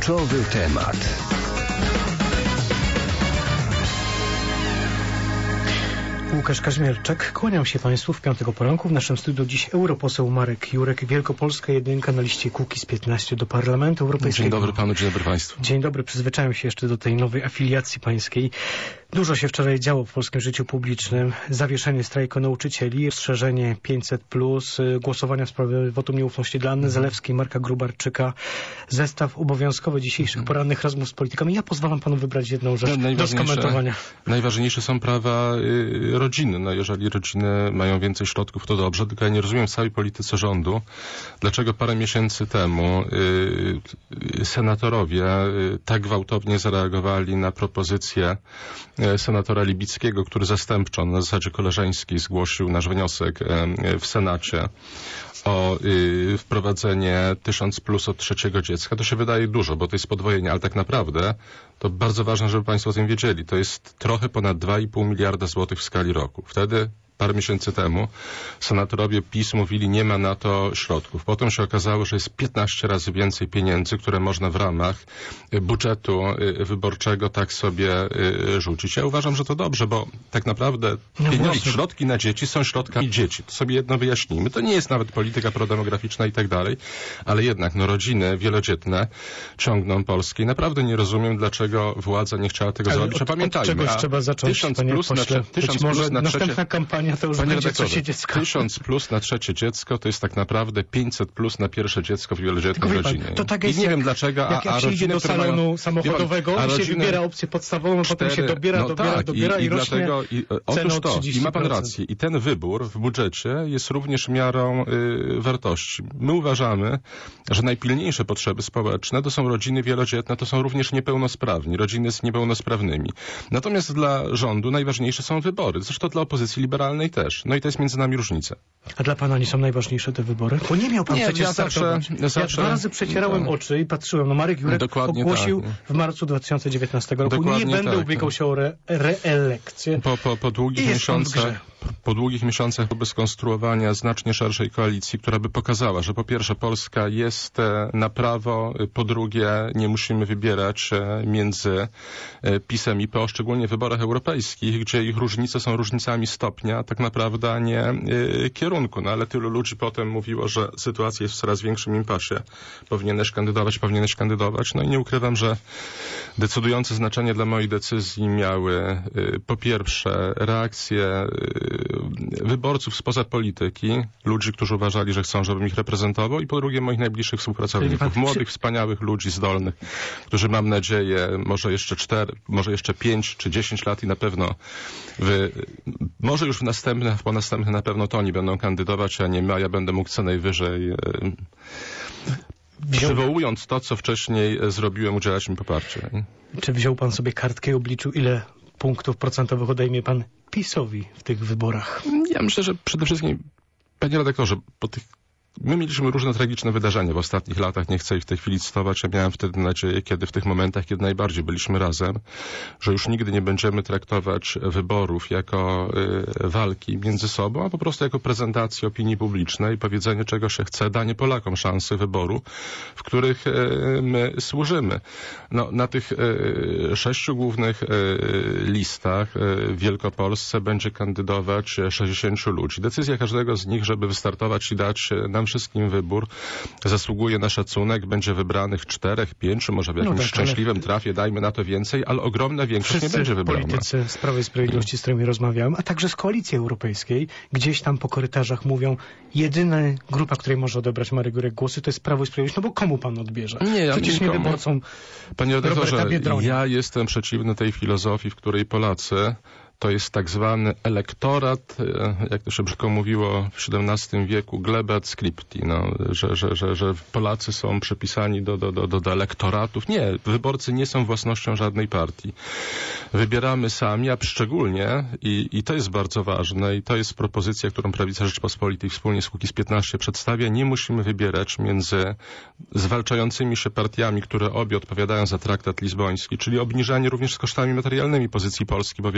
Kluczowy temat. Łukasz Kaźmierczak, kłaniam się Państwu w piątego poranku. W naszym studiu dziś europoseł Marek Jurek, Wielkopolska jedynka na liście Kukiz15 do Parlamentu Europejskiego. Dzień dobry Panu, dzień dobry Państwu. Dzień dobry, przyzwyczaiłem się jeszcze do tej nowej afiliacji pańskiej. Dużo się wczoraj działo w polskim życiu publicznym. Zawieszenie strajku nauczycieli, rozszerzenie 500+, głosowania w sprawie wotum nieufności dla Anny Zalewskiej, Marka Grubarczyka, zestaw obowiązkowy dzisiejszych porannych rozmów z politykami. Ja pozwalam Panu wybrać jedną rzecz do skomentowania. Najważniejsze są prawa rodziny. No jeżeli rodziny mają więcej środków, to dobrze, tylko ja nie rozumiem w całej polityce rządu, dlaczego parę miesięcy temu senatorowie tak gwałtownie zareagowali na propozycję senatora Libickiego, który zastępczo na zasadzie koleżeńskiej zgłosił nasz wniosek w Senacie o wprowadzenie 1000+ od trzeciego dziecka. To się wydaje dużo, bo to jest podwojenie, ale tak naprawdę to bardzo ważne, żeby Państwo o tym wiedzieli. To jest trochę ponad 2,5 miliarda złotych w skali roku. Wtedy parę miesięcy temu senatorowie PiS mówili, nie ma na to środków. Potem się okazało, że jest 15 razy więcej pieniędzy, które można w ramach budżetu wyborczego tak sobie rzucić. Ja uważam, że to dobrze, bo tak naprawdę środki na dzieci są środkami dzieci. To sobie jedno wyjaśnijmy. To nie jest nawet polityka prodemograficzna i tak dalej, ale jednak rodziny wielodzietne ciągną Polskę i naprawdę nie rozumiem, dlaczego władza nie chciała tego zrobić. A pamiętajmy, od czegoś trzeba zacząć, 1000+ na następna kampania to już Panie będzie trzecie dziecko. 1000+ na trzecie dziecko to jest tak naprawdę 500+ na pierwsze dziecko w wielodzietnej rodzinie. To tak i jest, nie wiem dlaczego, jak się idzie do salonu samochodowego i się wybiera opcję podstawową, potem się dobiera i rośnie otóż to, 30%. i ma Pan rację. I ten wybór w budżecie jest również miarą wartości. My uważamy, że najpilniejsze potrzeby społeczne to są rodziny wielodzietne, to są również niepełnosprawni, rodziny z niepełnosprawnymi. Natomiast dla rządu najważniejsze są wybory. Zresztą dla opozycji liberalnej też. No i to jest między nami różnica. A dla Pana nie są najważniejsze te wybory? Bo nie miał Pan przecież startować. Ja 2 razy przecierałem oczy i patrzyłem. No Marek Jurek ogłosił w marcu 2019 roku. Dokładnie nie będę ubiegał się o reelekcję. Po długich miesiącach próby skonstruowania znacznie szerszej koalicji, która by pokazała, że po pierwsze Polska jest na prawo, po drugie nie musimy wybierać między PiS-em i PO, szczególnie w wyborach europejskich, gdzie ich różnice są różnicami stopnia, tak naprawdę, a nie kierunku. No ale tylu ludzi potem mówiło, że sytuacja jest w coraz większym impasie. Powinieneś kandydować. No i nie ukrywam, że decydujące znaczenie dla mojej decyzji miały po pierwsze reakcje wyborców spoza polityki, ludzi, którzy uważali, że chcą, żebym ich reprezentował, i po drugie moich najbliższych współpracowników, młodych, wspaniałych ludzi, zdolnych, którzy mam nadzieję może jeszcze 4, może jeszcze 5 czy 10 lat i na pewno może już po następnych na pewno to oni będą kandydować, a nie my, a ja będę mógł co najwyżej przywołując to, co wcześniej zrobiłem, udzielać mi poparcia. Czy wziął Pan sobie kartkę i obliczył, ile punktów procentowych odejmie Pan PiS-owi w tych wyborach? Ja myślę, że przede wszystkim, panie redaktorze, my mieliśmy różne tragiczne wydarzenia w ostatnich latach, nie chcę ich w tej chwili cytować, ja miałem wtedy nadzieję, kiedy w tych momentach, kiedy najbardziej byliśmy razem, że już nigdy nie będziemy traktować wyborów jako walki między sobą, a po prostu jako prezentację opinii publicznej, powiedzenie czego się chce, danie Polakom szansy wyboru, w których my służymy. No, na tych 6 głównych listach w Wielkopolsce będzie kandydować 60 ludzi. Decyzja każdego z nich, żeby wystartować i dać nam wszystkim wybór, zasługuje na szacunek, będzie wybranych 4, 5, może w jakimś szczęśliwym trafie, dajmy na to więcej, ale ogromna większość nie będzie wybrana. Politycy z Prawa i Sprawiedliwości, z którymi rozmawiałem, a także z Koalicji Europejskiej, gdzieś tam po korytarzach mówią, jedyna grupa, której może odebrać Marek Jurek głosy, to jest Prawo i Sprawiedliwość. No bo komu Pan odbierze? Przecież nie wyborcom. Panie redaktorze, ja jestem przeciwny tej filozofii, w której Polacy to jest tak zwany elektorat, jak to się brzydko mówiło w XVII wieku, gleba et scripti, że Polacy są przypisani do elektoratów. Nie, wyborcy nie są własnością żadnej partii. Wybieramy sami, a szczególnie, i to jest bardzo ważne, i to jest propozycja, którą Prawica Rzeczypospolitej wspólnie z Kukiz15 przedstawia, nie musimy wybierać między zwalczającymi się partiami, które obie odpowiadają za traktat lizboński, czyli obniżanie również z kosztami materialnymi pozycji Polski, bo wiele głosowań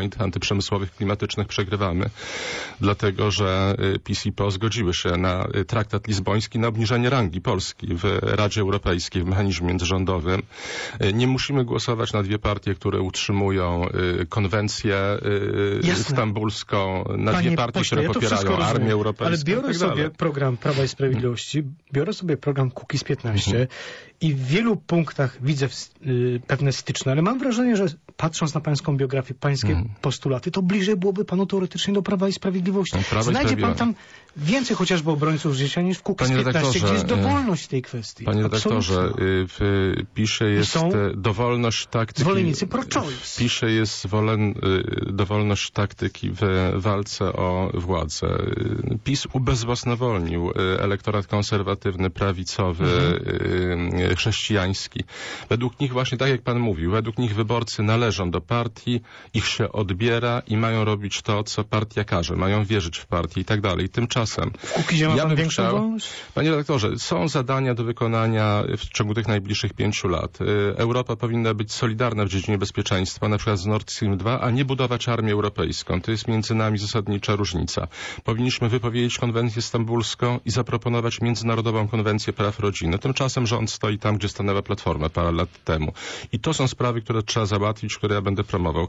działań antyprzemysłowych, klimatycznych przegrywamy, dlatego że PiS i PO zgodziły się na traktat lizboński, na obniżenie rangi Polski w Radzie Europejskiej, w mechanizmie międzyrządowym. Nie musimy głosować na dwie partie, które utrzymują konwencję stambulską, na dwie partie, które popierają Armię Europejską. Ale biorę sobie program Prawa i Sprawiedliwości, biorę sobie program Kukiz 15 i w wielu punktach widzę pewne styczne, ale mam wrażenie, że patrząc na pańską biografię, pańskie postulaty, to bliżej byłoby panu teoretycznie do Prawa i Sprawiedliwości. Znajdzie pan tam więcej chociażby obrońców życia niż w Kukiz 15, gdzie jest dowolność w tej kwestii. Panie redaktorze, w PiS-ie jest dowolność taktyki. Zwolennicy pro-choice. W PiS-ie jest dowolność taktyki w walce o władzę. PiS ubezwłasnowolnił elektorat konserwatywny, prawicowy, chrześcijański. Według nich właśnie tak jak pan mówił, według nich wyborcy należą do partii, ich się odbiera i mają robić to, co partia każe. Mają wierzyć w partię i tak dalej. Tymczasem w Kukizie ma pan większą wolność? Panie redaktorze, są zadania do wykonania w ciągu tych najbliższych 5 lat. Europa powinna być solidarna w dziedzinie bezpieczeństwa, na przykład z Nord Stream 2, a nie budować armię europejską. To jest między nami zasadnicza różnica. Powinniśmy wypowiedzieć konwencję stambulską i zaproponować międzynarodową konwencję praw rodziny. Tymczasem rząd stoi tam, gdzie stanęła Platforma parę lat temu. I to są sprawy, które trzeba załatwić, które ja będę promował.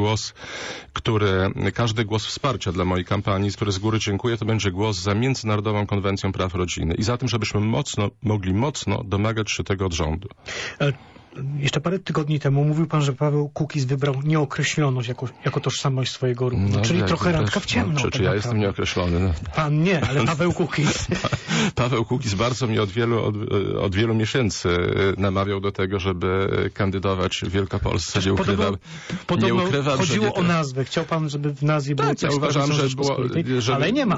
Każdy głos wsparcia dla mojej kampanii, z której z góry dziękuję, to będzie głos za Międzynarodową Konwencją Praw Rodziny i za tym, żebyśmy mogli mocno domagać się tego od rządu. Jeszcze parę tygodni temu mówił pan, że Paweł Kukiz wybrał nieokreśloność jako tożsamość swojego ruchu. Czyli trochę randka w ciemno. Czy ja jestem nieokreślony? Pan nie, ale Paweł Kukiz. Paweł Kukiz bardzo mnie od wielu miesięcy namawiał do tego, żeby kandydować w Wielkopolsce. Nie ukrywam, chodziło o nazwę. Chciał pan, żeby w nazwie było coś. Ja uważam, ale nie ma.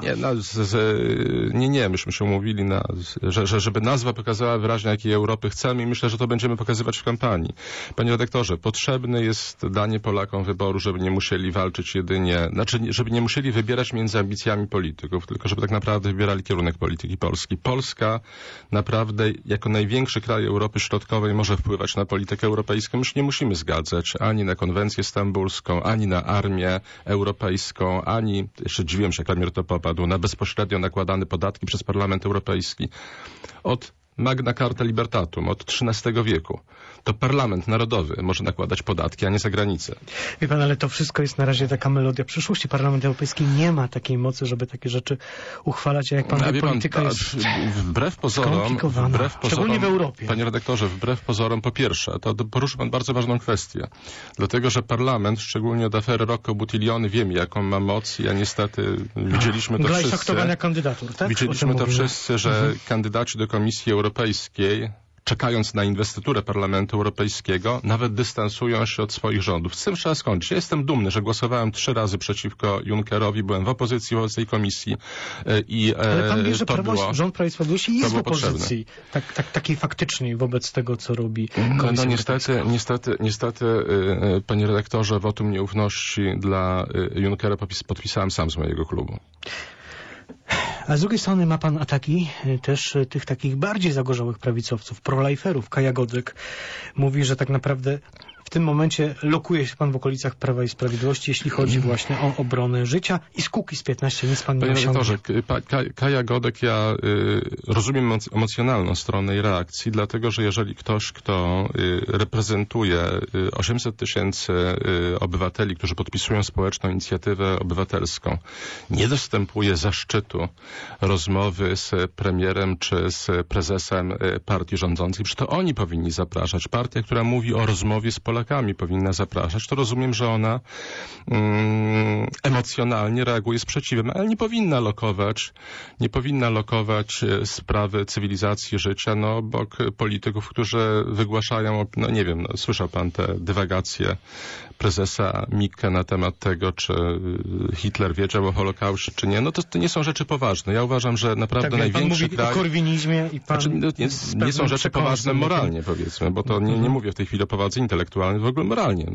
Myśmy się umówili, żeby nazwa pokazała wyraźnie, jakiej Europy chcemy i myślę, że to będziemy pokazywać w kampanii. Panie redaktorze, potrzebne jest danie Polakom wyboru, żeby nie musieli walczyć żeby nie musieli wybierać między ambicjami polityków, tylko żeby tak naprawdę wybierali kierunek polityki Polski. Polska naprawdę jako największy kraj Europy Środkowej może wpływać na politykę europejską. Już nie musimy zgadzać ani na konwencję stambulską, ani na armię europejską, ani, jeszcze dziwiłem się, jak premier to popadł, na bezpośrednio nakładane podatki przez Parlament Europejski. Od Magna Carta Libertatum od XIII wieku. To Parlament Narodowy może nakładać podatki, a nie za granicę. Wie pan, ale to wszystko jest na razie taka melodia przyszłości. Parlament Europejski nie ma takiej mocy, żeby takie rzeczy uchwalać, a jak pan wie, polityka jest wbrew pozorom, szczególnie w Europie. Panie redaktorze, wbrew pozorom, po pierwsze, to poruszył pan bardzo ważną kwestię. Dlatego, że Parlament, szczególnie od afery Rocco Buttiglione, wiemy, jaką ma moc i niestety widzieliśmy to wszyscy. Aktowania kandydatur, tak? Widzieliśmy to wszyscy, że kandydaci do Komisji Europejskiej, czekając na inwestyturę Parlamentu Europejskiego, nawet dystansują się od swoich rządów. Z tym trzeba skończyć. Ja jestem dumny, że głosowałem 3 razy przeciwko Junckerowi, byłem w opozycji wobec tej komisji ale pan wie, że rząd Prawa i Sprawiedliwości jest w opozycji. Takiej faktycznej wobec tego, co robi komisja. Niestety, panie redaktorze, wotum nieufności dla Junckera podpisałem sam z mojego klubu. A z drugiej strony ma pan ataki też tych takich bardziej zagorzałych prawicowców, proliferów. Kaja Godek mówi, że tak naprawdę w tym momencie lokuje się pan w okolicach Prawa i Sprawiedliwości, jeśli chodzi właśnie o obronę życia i z Kukiz 15 nic pan nie osiągnie. Kaja Godek, ja rozumiem emocjonalną stronę jej reakcji, dlatego, że jeżeli ktoś, kto reprezentuje 800 000 obywateli, którzy podpisują społeczną inicjatywę obywatelską, nie dostępuje zaszczytu rozmowy z premierem czy z prezesem partii rządzącej, przecież to oni powinni zapraszać. Partia, która mówi o rozmowie z Polakami, powinna zapraszać, to rozumiem, że ona emocjonalnie reaguje sprzeciwem, ale nie powinna lokować sprawy cywilizacji życia obok polityków, którzy wygłaszają, słyszał pan te dywagacje prezesa Mikke na temat tego, czy Hitler wiedział o Holokauście, czy nie. To nie są rzeczy poważne. Ja uważam, że naprawdę największy kraj... o korwinizmie i pan... nie są rzeczy poważne moralnie, powiedzmy, bo to nie mówię w tej chwili o powadze intelektualnej, w ogóle moralnie.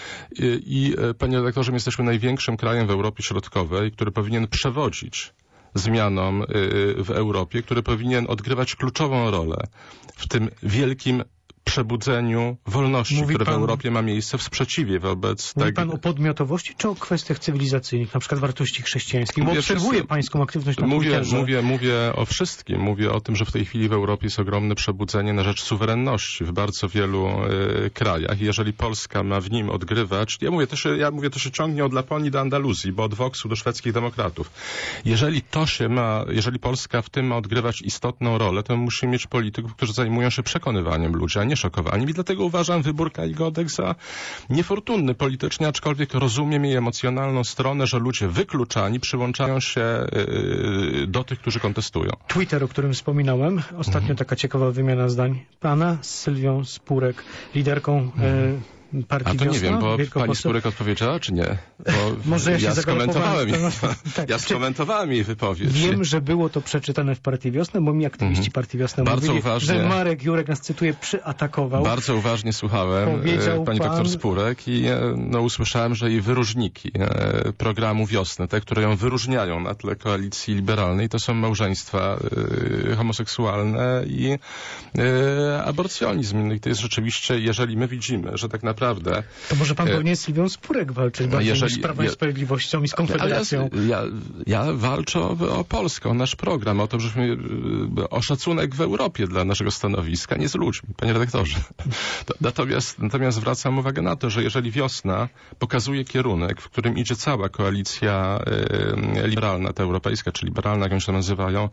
Panie redaktorze, my jesteśmy największym krajem w Europie Środkowej, który powinien przewodzić zmianom w Europie, który powinien odgrywać kluczową rolę w tym wielkim przebudzeniu wolności, które w Europie ma miejsce, w sprzeciwie wobec tego. Mówi pan o podmiotowości, czy o kwestiach cywilizacyjnych, na przykład wartości chrześcijańskich? Bo obserwuję pańską aktywność na Twitterze. Mówię o wszystkim. Mówię o tym, że w tej chwili w Europie jest ogromne przebudzenie na rzecz suwerenności w bardzo wielu krajach. I jeżeli Polska ma w nim odgrywać, ja mówię, to się ciągnie od Laponii do Andaluzji, bo od Voxu do szwedzkich demokratów. Jeżeli Polska w tym ma odgrywać istotną rolę, to musimy mieć polityków, którzy zajmują się przekonywaniem ludzi, a nie szokowaniem. I dlatego uważam wybór Kai Godek za niefortunny politycznie, aczkolwiek rozumiem jej emocjonalną stronę, że ludzie wykluczani przyłączają się do tych, którzy kontestują. Twitter, o którym wspominałem, ostatnio taka ciekawa wymiana zdań pana z Sylwią Spurek, liderką partii Wiosna. A to nie wiem, bo pani Spurek odpowiedziała, czy nie? Bo może ja skomentowałem tak, ja skomentowałem jej wypowiedź. Wiem, że było to przeczytane w Partii Wiosna, bo mi aktywiści Partii Wiosna mówili, że Marek Jurek, nas cytuję, przyatakował. Bardzo uważnie słuchałem pani doktor Spurek i usłyszałem, że jej wyróżniki programu Wiosny, te, które ją wyróżniają na tle koalicji liberalnej, to są małżeństwa homoseksualne i aborcjonizm. I to jest rzeczywiście, jeżeli my widzimy, że tak naprawdę... To może pan powinien z Sylwią Spurek walczyć bardziej niż z Prawem i Sprawiedliwością i z Konfederacją. Ja walczę o Polskę, o nasz program, o to, żebyśmy o szacunek w Europie dla naszego stanowiska, nie z ludźmi, panie redaktorze. Natomiast zwracam uwagę na to, że jeżeli Wiosna pokazuje kierunek, w którym idzie cała koalicja liberalna, ta europejska, czy liberalna, jak oni się to nazywają,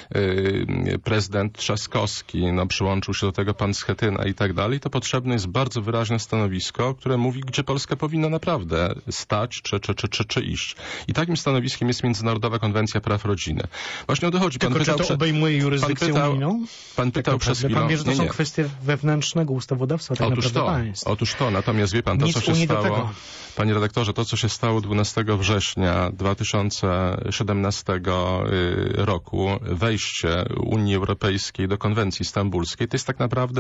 prezydent Trzaskowski, przyłączył się do tego pan Schetyna i tak dalej, to potrzebne jest bardzo wyraźne stanowisko, które mówi, gdzie Polska powinna naprawdę stać, czy iść. I takim stanowiskiem jest Międzynarodowa Konwencja Praw Rodziny. Właśnie o to chodzi. Tylko czy to obejmuje jurysdykcję unijną? Pan pytał przez chwilę. Pan wie, że to są kwestie wewnętrznego ustawodawstwa tak naprawdę państw. Otóż to. Natomiast wie pan, to co się stało, panie redaktorze, to co się stało 12 września 2017 roku, wejście Unii Europejskiej do Konwencji Stambulskiej, to jest tak naprawdę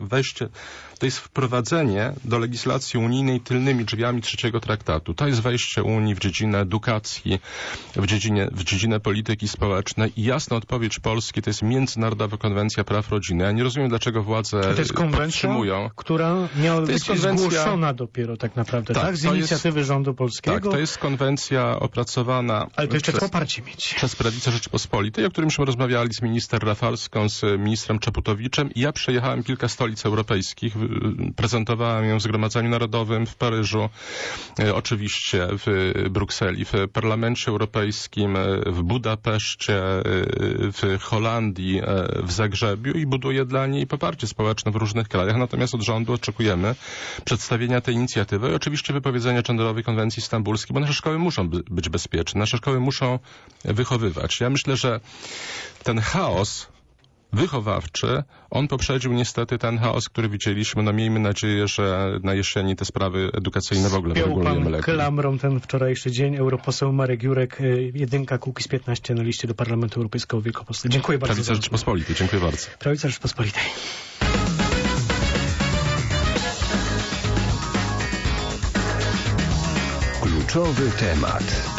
to jest wprowadzenie do legislacji unijnej tylnymi drzwiami trzeciego traktatu. To jest wejście Unii w dziedzinę edukacji, w dziedzinę polityki społecznej i jasna odpowiedź Polski to jest Międzynarodowa Konwencja Praw Rodziny. Ja nie rozumiem, dlaczego władze podtrzymują. Która miała być zgłoszona dopiero tak naprawdę, tak? Z inicjatywy rządu polskiego. Tak, to jest konwencja opracowana... Ale to jeszcze poparcie mieć. ...przez Prawicę Rzeczypospolitej, o którymśmy rozmawiali z minister Rafalską, z ministrem Czaputowiczem i ja przejechałem kilka stolic europejskich, prezentowałem ją w Zgromadzeniu Narodowym w Paryżu, oczywiście w Brukseli, w Parlamencie Europejskim, w Budapeszcie, w Holandii, w Zagrzebiu i buduje dla niej poparcie społeczne w różnych krajach. Natomiast od rządu oczekujemy przedstawienia tej inicjatywy i oczywiście wypowiedzenia Genderowej Konwencji Stambulskiej, bo nasze szkoły muszą być bezpieczne, nasze szkoły muszą wychowywać. Ja myślę, że ten chaos wychowawczy, on poprzedził niestety ten chaos, który widzieliśmy. Miejmy nadzieję, że na jesieni te sprawy edukacyjne w ogóle wyregulujemy lepiej. Klamrą ten wczorajszy dzień. Europoseł Marek Jurek, 1 Kukiz15 na liście do Parlamentu Europejskiego w Wielkopolsce. Dziękuję bardzo. Prawica Rzeczypospolitej. Dziękuję bardzo. Prawica Rzeczypospolitej. Kluczowy temat.